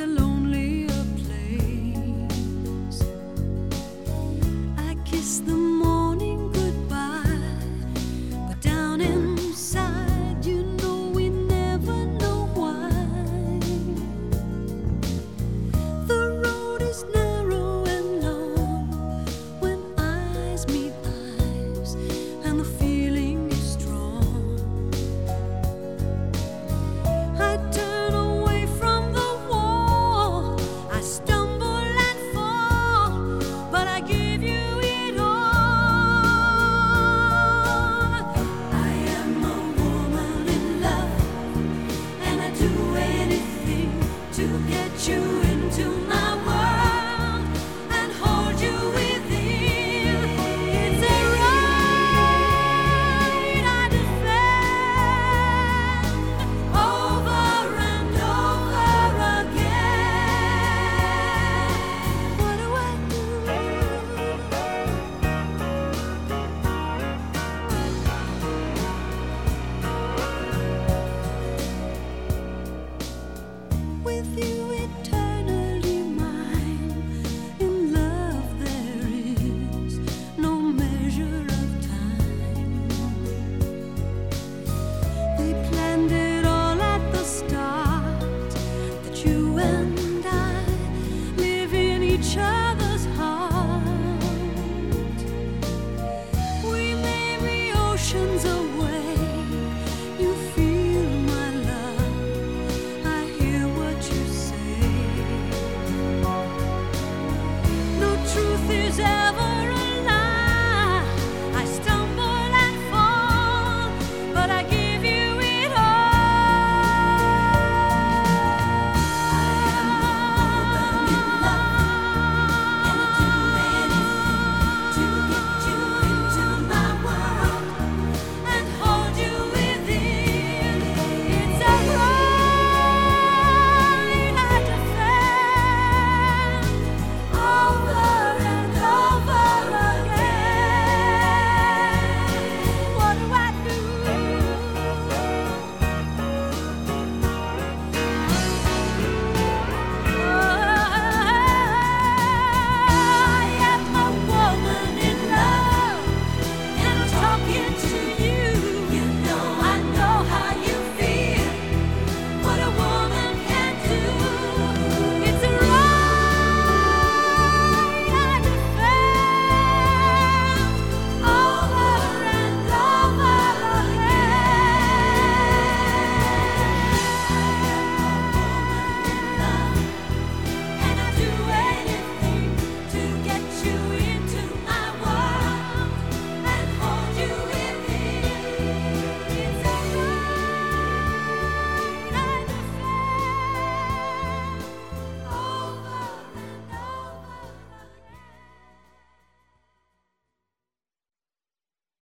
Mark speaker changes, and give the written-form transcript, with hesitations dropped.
Speaker 1: lonelier place. I kiss the morning goodbye, but down inside, you know we never know why. The road is narrow and long when eyes meet eyes, and the feeling is strong. I turn away from the wall, I stumble and fall, but I give you it all. I am a woman in love, and I do anything to get you into my